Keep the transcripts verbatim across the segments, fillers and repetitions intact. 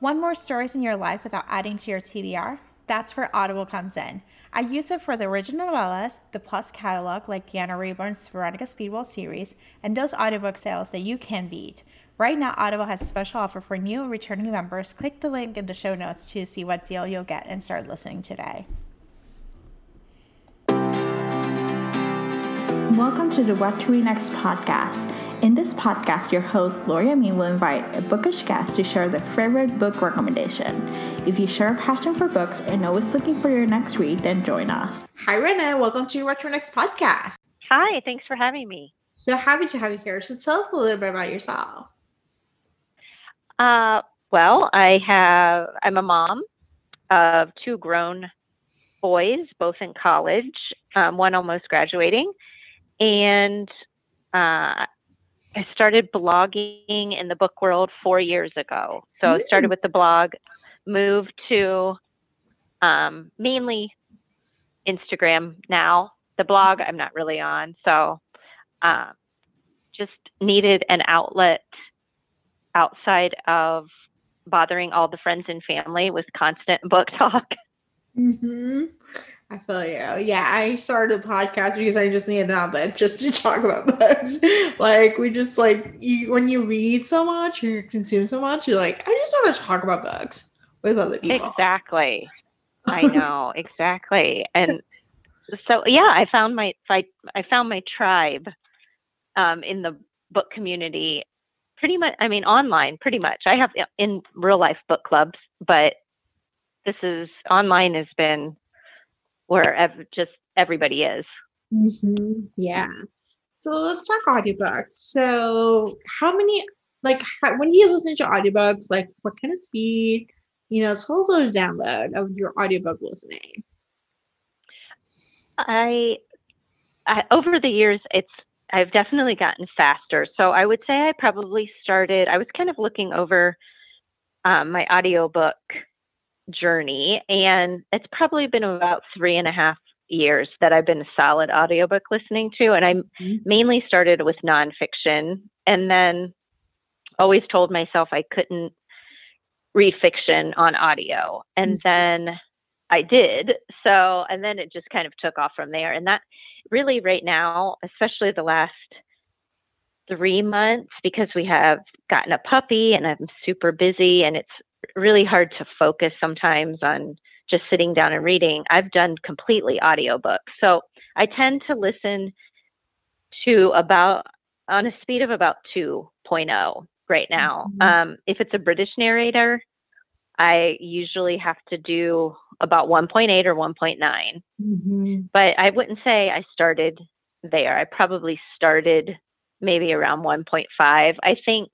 Want more stories in your life without adding to your T B R? That's where Audible comes in. I use it for the original novellas, the Plus catalog like Deanna Rayburn's Veronica Speedwell series, and those audiobook sales that you can beat. Right now, Audible has a special offer for new and returning members. Click the link in the show notes to see what deal you'll get and start listening today. Welcome to the What to Read Next podcast. In this podcast, your host, Lori Amin, will invite a bookish guest to share their favorite book recommendation. If you share a passion for books and always looking for your next read, then join us. Hi, Renee. Welcome to What to Read Next podcast. Hi, thanks for having me. So happy to have you here. So tell us a little bit about yourself. Uh, well, I have, I'm a mom of two grown boys, both in college, um, one almost graduating. And uh, I started blogging in the book world four years ago. So I started with the blog, moved to um, mainly Instagram now. The blog I'm not really on. So uh, just needed an outlet outside of bothering all the friends and family with constant book talk. Mm-hmm. I feel you. Yeah, I started a podcast because I just needed an outlet just to talk about books. Like, we just like, you, when you read so much, you consume so much, you're like, I just want to talk about books with other people. Exactly. I know, exactly. And so, yeah, I found my, I, I found my tribe um, in the book community pretty much, I mean, online, pretty much. I have in real life book clubs, but this is, online has been where ev- just everybody is. Mm-hmm. Yeah. So let's talk audiobooks. So how many, like, how, when do you listen to audiobooks? Like, what kind of speed? You know, tell us a download of your audiobook listening. I, I over the years, it's I've definitely gotten faster. So I would say I probably started. I was kind of looking over um, my audiobook journey, and it's probably been about three and a half years that I've been a solid audiobook listening to. And I mm-hmm. mainly started with nonfiction, and then always told myself I couldn't read fiction on audio. And mm-hmm. then I did. So, and then it just kind of took off from there. And that really right now, especially the last three months, because we have gotten a puppy and I'm super busy and it's really hard to focus sometimes on just sitting down and reading, I've done completely audiobooks. So I tend to listen to about on a speed of about two point oh right now. Mm-hmm. Um, if it's a British narrator, I usually have to do about one point eight or one point nine. Mm-hmm. But I wouldn't say I started there. I probably started maybe around one point five. I think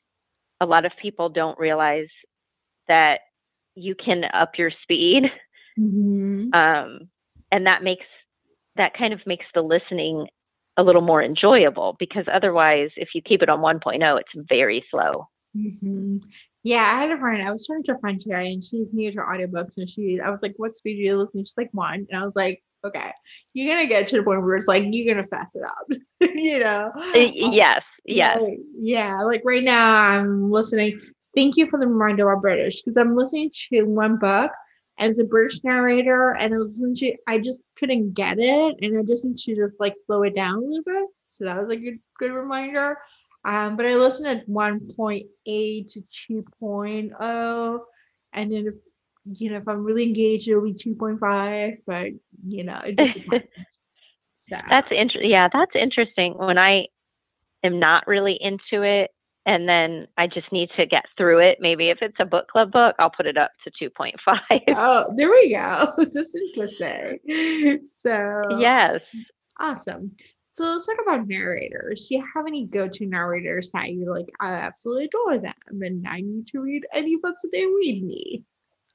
a lot of people don't realize that you can up your speed. Mm-hmm. Um, and that makes, that kind of makes the listening a little more enjoyable, because otherwise, if you keep it on one point oh, it's very slow. Mm-hmm. Yeah, I had a friend. I was talking to a friend today, and she's new to audiobooks, and she, I was like, "What speed do you listen?" She's like, "One," and I was like, "Okay, you're gonna get to the point where it's like you're gonna fast it up," you know? Yes, yes, like, yeah. Like right now, I'm listening. Thank you for the reminder about British, because I'm listening to one book, and it's a British narrator, and I was listening to. I just couldn't get it, and I just need to just like slow it down a little bit. So that was a good, good reminder. Um, but I listened at one point eight to two point oh, and then if you know if I'm really engaged, it'll be two point five. But you know, it just depends. So. That's interesting. Yeah, that's interesting. When I am not really into it, and then I just need to get through it. Maybe if it's a book club book, I'll put it up to two point five. Oh, there we go. That's interesting. So yes, awesome. So let's talk about narrators. Do you have any go-to narrators that you like? I absolutely adore them, and I need to read any books that they read me.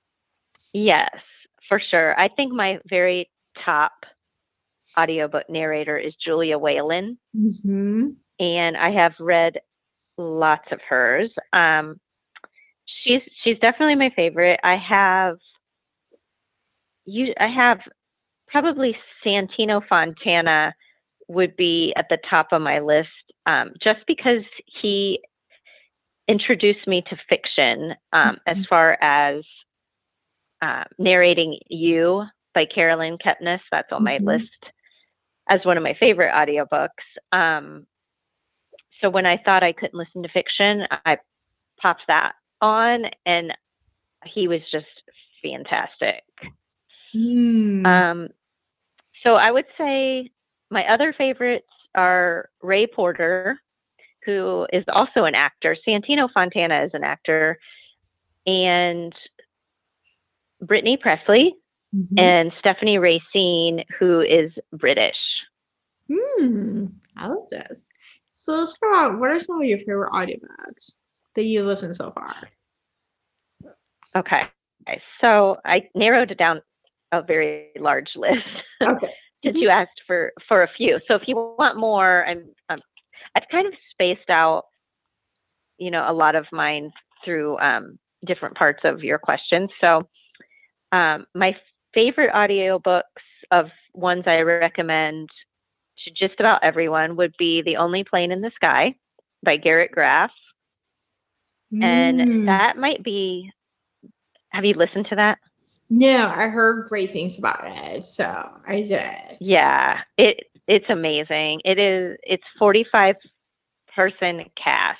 Yes, for sure. I think my very top audiobook narrator is Julia Whalen, mm-hmm. and I have read lots of hers. Um, she's she's definitely my favorite. I have you. I have probably Santino Fontana would be at the top of my list, um, just because he introduced me to fiction um, as far as uh, narrating You by Carolyn Kepnes. That's on my Mhm. list as one of my favorite audiobooks. Um, so when I thought I couldn't listen to fiction, I popped that on, and he was just fantastic. Mm. Um, so I would say my other favorites are Ray Porter, who is also an actor. Santino Fontana is an actor, and Brittany Presley, Mhm. and Stephanie Racine, who is British. Hmm. I love this. So let's talk about what are some of your favorite audiobooks that you listened so far? Okay. So I narrowed it down a very large list Okay. since Mhm. you asked for, for a few. So if you want more, I'm, um, I've kind of spaced out, you know, a lot of mine through um, different parts of your questions. So um, my favorite audiobooks of ones I recommend to just about everyone would be The Only Plane in the Sky by Garrett Graff. And Mm. that might be, have you listened to that? No, I heard great things about it, so I did. Yeah, it it's amazing. It is it's forty-five person cast.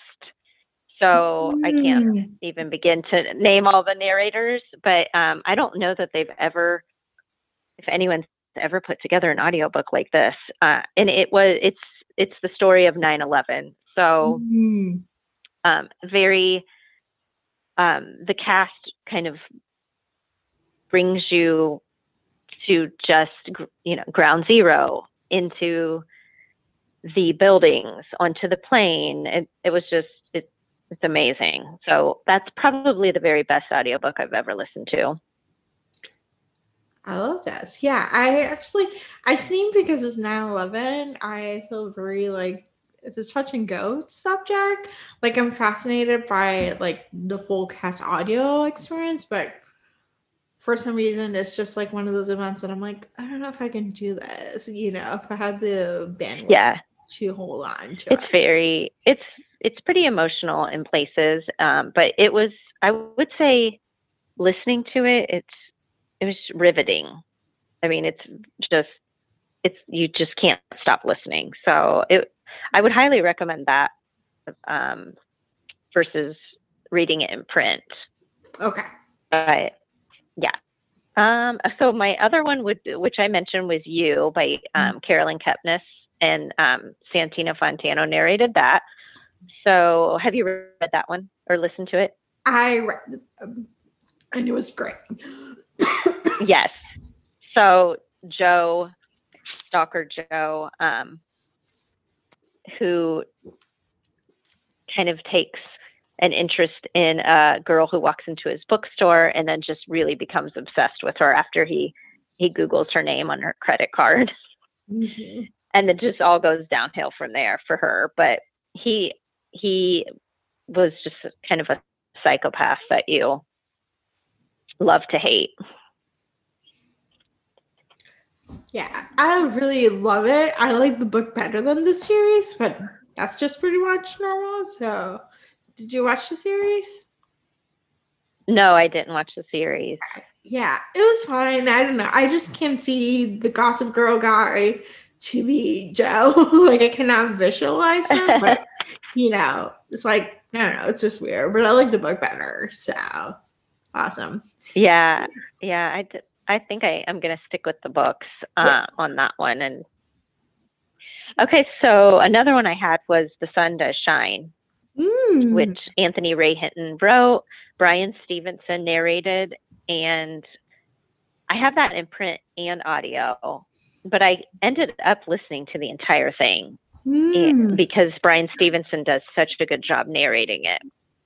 So I can't Mm. even begin to name all the narrators, but um, I don't know that they've ever, if anyone's ever put together an audiobook like this. Uh, and it was it's it's the story of nine eleven. So Mm. um, very um, the cast kind of brings you to just you know ground zero, into the buildings, onto the plane. It, it was just it, it's amazing. So that's probably the very best audiobook I've ever listened to. I love this. Yeah, I actually, I think because it's nine eleven, I feel very like it's a touch and go subject. Like I'm fascinated by like the full cast audio experience, but for some reason it's just like one of those events that I'm like, I don't know if I can do this, you know, if I had the bandwidth Yeah, to hold on to it's it. very it's it's pretty emotional in places, um, but it was I would say listening to it, it's it was riveting. I mean, it's just it's you just can't stop listening. So it I would highly recommend that um, versus reading it in print. Okay. But yeah. Um, so my other one would, which I mentioned, was You by um, Carolyn Kepnes, and um, Santino Fontano narrated that. So have you read that one or listened to it? I read um, and it was great. Yes. So Joe, Stalker Joe, um, who kind of takes an interest in a girl who walks into his bookstore and then just really becomes obsessed with her after he he Googles her name on her credit card. Mhm. And it just all goes downhill from there for her. But he he was just kind of a psychopath that you love to hate. Yeah, I really love it. I like the book better than the series, but that's just pretty much normal. So, did you watch the series? No, I didn't watch the series. Yeah, it was fine. I don't know. I just can't see the Gossip Girl guy to be Joe. Like, I cannot visualize him, but you know, it's like, I don't know. It's just weird, but I like the book better. So, awesome. Yeah, yeah. I, d- I think I am going to stick with the books Yeah. uh, on that one. And okay, so another one I had was The Sun Does Shine, Mm. which Anthony Ray Hinton wrote, Brian Stevenson narrated, and I have that in print and audio, but I ended up listening to the entire thing Mm. because Brian Stevenson does such a good job narrating it.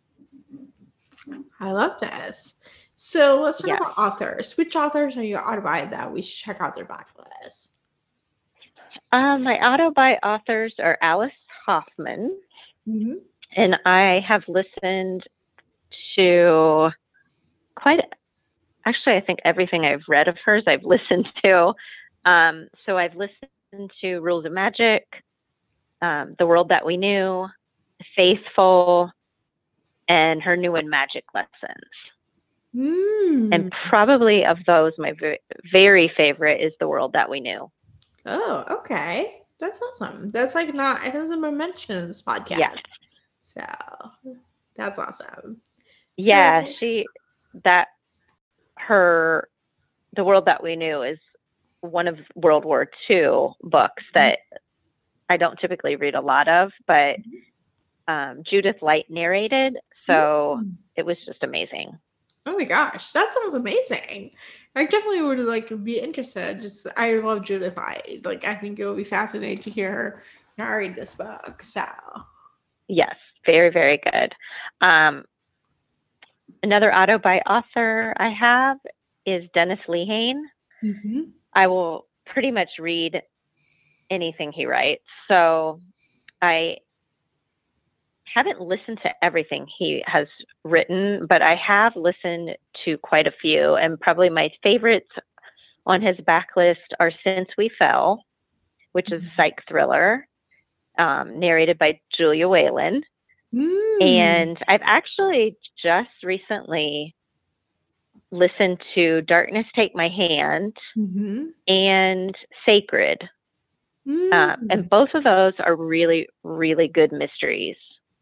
I love this. So let's talk Yes. about authors. Which authors are you audible that we should check out their backlist? Um, my auto-buy authors are Alice Hoffman, Mm-hmm. and I have listened to quite, actually, I think everything I've read of hers, I've listened to. Um, so I've listened to Rules of Magic, um, The World That We Knew, Faithful, and her new and magic lessons. Mm. And probably of those, my v- very favorite is The World That We Knew. Oh, okay. That's awesome. That's like not, it hasn't been mentioned in this podcast. Yes. So that's awesome. Yeah, So, she, that, her, The World That We Knew is one of World War Two books that I don't typically read a lot of, but um, Judith Light narrated. So mm. it was just amazing. Oh my gosh, that sounds amazing. I definitely would like be interested. Just I love Judith Light. Like I think it would be fascinating to hear her narrate this book. So yes, very, very good. Um, another auto by author I have is Dennis Lehane. mm-hmm. I will pretty much read anything he writes. So I haven't listened to everything he has written, but I have listened to quite a few. And probably my favorites on his backlist are Since We Fell, which is a psych thriller, um, narrated by Julia Whalen. Mm. And I've actually just recently listened to Darkness Take My Hand mm-hmm. and Sacred. Mm. Um, and both of those are really, really good mysteries.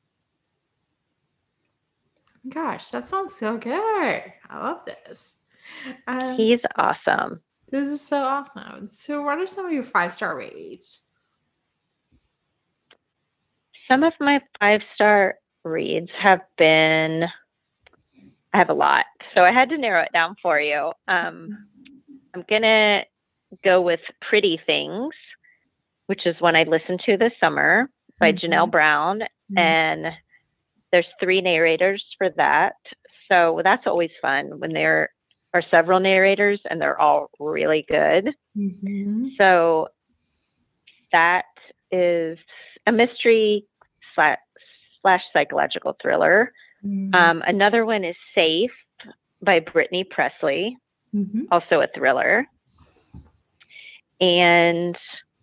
Gosh, that sounds so good. I love this. Um, He's awesome. This is so awesome. So what are some of your five-star reads? Some of my five-star reads have been, I have a lot. So I had to narrow it down for you. Um, I'm going to go with Pretty Things, which is one I listened to this summer by mm-hmm. Janelle Brown. Mm-hmm. And there's three narrators for that. So that's always fun when there are several narrators and they're all really good. Mm-hmm. So that is a mystery slash, slash psychological thriller. Mm-hmm. Um, another one is Safe by Brittany Presley, mm-hmm. also a thriller. And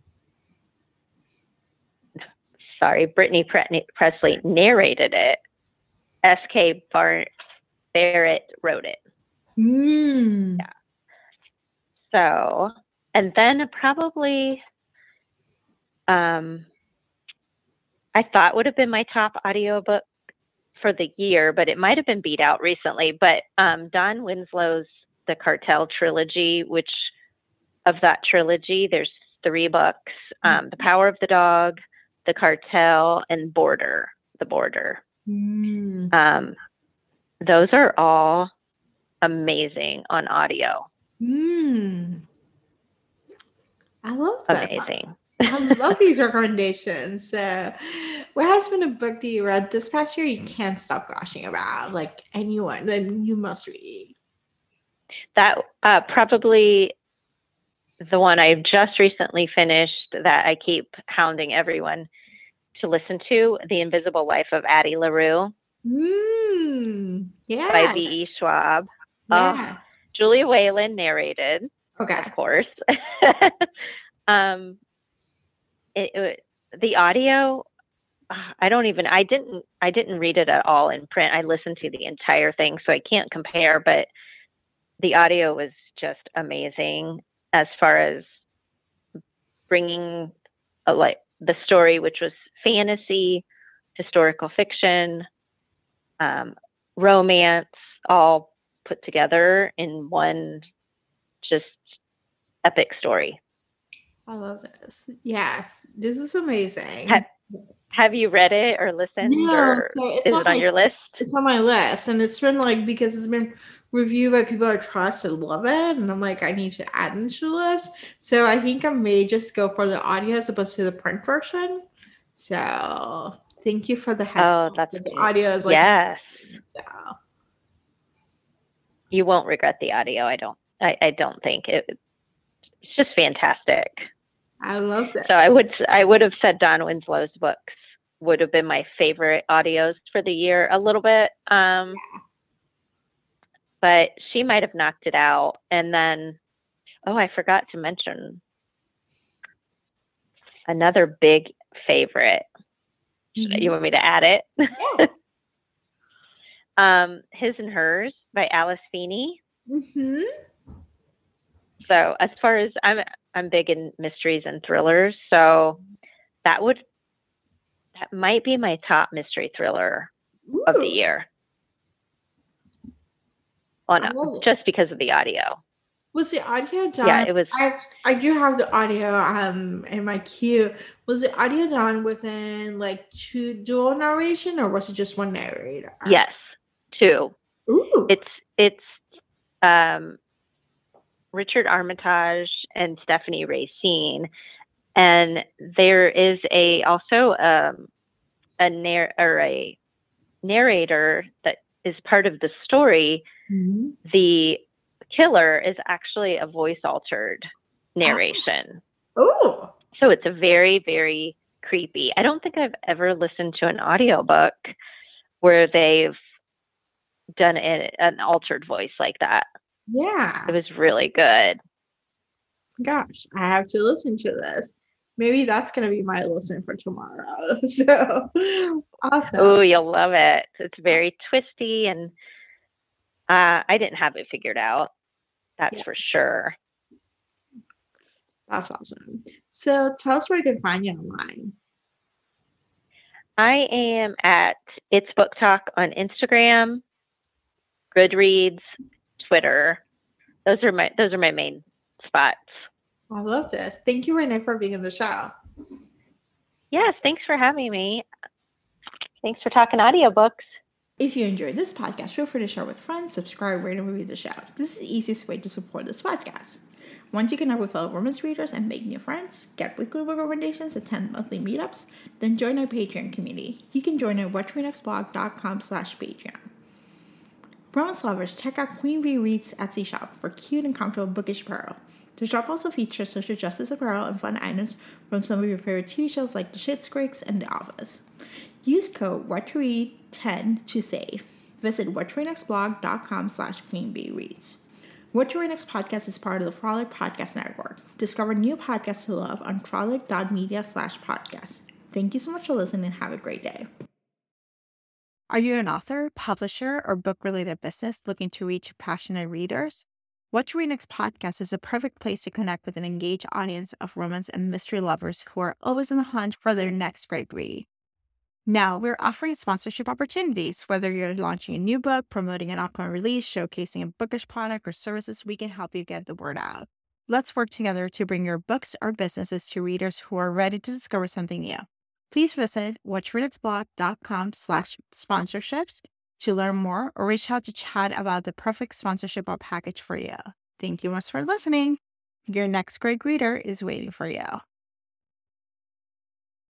sorry, Brittany Pre- Presley narrated it. S K Bar- Barrett wrote it. Mm. Yeah. So, and then probably, um, I thought would have been my top audiobook for the year, but it might have been beat out recently. But um, Don Winslow's The Cartel trilogy, which of that trilogy, there's three books, um, The Power of the Dog, The Cartel, and Border, The Border. Mm. Um, those are all amazing on audio. Mm. I love that. Amazing. I love these recommendations. So, what has been a book that you read this past year you can't stop gushing about? Like anyone that you must read? That uh, probably the one I just recently finished that I keep hounding everyone to listen to, The Invisible Life of Addie LaRue. Mm, yes. By B E. Schwab. Yeah. Uh, Julia Whalen narrated. Okay. Of course. um, it, it, the audio, I don't even, I didn't, I didn't read it at all in print. I listened to the entire thing, so I can't compare, but the audio was just amazing as far as bringing a, like the story, which was fantasy, historical fiction, um, romance, all put together in one just epic story. I love this. Yes, this is amazing. Have, have you read it or listened? No, or so it's is on it on my, your list? It's on my list, and it's been like because it's been reviewed by people I trust and love it, and I'm like I need to add it to the list. So I think I may just go for the audio as opposed to the print version. So thank you for the heads Oh, up. that's The good. audio is like yes. So. You won't regret the audio. I don't. I, I don't think it. It's just fantastic. I love that. So I would. I would have said Don Winslow's books would have been my favorite audios for the year a little bit. Um, yeah. But she might have knocked it out. And then, oh, I forgot to mention another big favorite. Mm-hmm. You want me to add it? Yeah. Um, His and Hers by Alice Feeney. Mm-hmm. So as far as I'm, I'm big in mysteries and thrillers. So that would, that might be my top mystery thriller Ooh, of the year. Well, I no, love it. just because of the audio. Was the audio done? Yeah, it was. I I do have the audio um in my queue. Was the audio done within like two dual narration, or was it just one narrator? Yes, two. Ooh. It's it's um, Richard Armitage and Stephanie Racine, and there is a also um, a narr- or a narrator that is part of the story. Mm-hmm. The killer is actually a voice altered narration. Oh. So it's a very, very creepy. I don't think I've ever listened to an audiobook where they've done a, an altered voice like that. Yeah. It was really good. Gosh, I have to listen to this. Maybe that's gonna be my listen for tomorrow. So awesome. Oh, you'll love it. It's very twisty, and uh, I didn't have it figured out. That's Yeah. for sure. That's awesome. So tell us where you can find you online. I am at It's Book Talk on Instagram, Goodreads, Twitter. Those are my those are my main spots. I love this. Thank you, Renee, for being on the show. Yes, thanks for having me. Thanks for talking audiobooks. If you enjoyed this podcast, feel free to share with friends, subscribe, rate, and review the show. This is the easiest way to support this podcast. Once you connect with fellow romance readers and make new friends, get weekly book recommendations, attend monthly meetups, then join our Patreon community. You can join at whattoreadnextblog.com slash Patreon. Romance lovers, check out Queen Bee Reads Etsy shop for cute and comfortable bookish apparel. The shop also features social justice apparel and fun items from some of your favorite T V shows like The Schitt's Creek and The Office. Use code what to read ten to save. Visit whattoreadnextblog.com slash queenbeereads. What to Read Next podcast is part of the Frolic Podcast Network. Discover new podcasts to love on frolic.media slash podcast. Thank you so much for listening and have a great day. Are you an author, publisher, or book-related business looking to reach passionate readers? What to Read Next podcast is a perfect place to connect with an engaged audience of romance and mystery lovers who are always on the hunt for their next great read. Now, we're offering sponsorship opportunities. Whether you're launching a new book, promoting an upcoming release, showcasing a bookish product or services, we can help you get the word out. Let's work together to bring your books or businesses to readers who are ready to discover something new. Please visit whattoreadnextblog.com slash sponsorships to learn more or reach out to chat about the perfect sponsorship or package for you. Thank you much for listening. Your next great reader is waiting for you.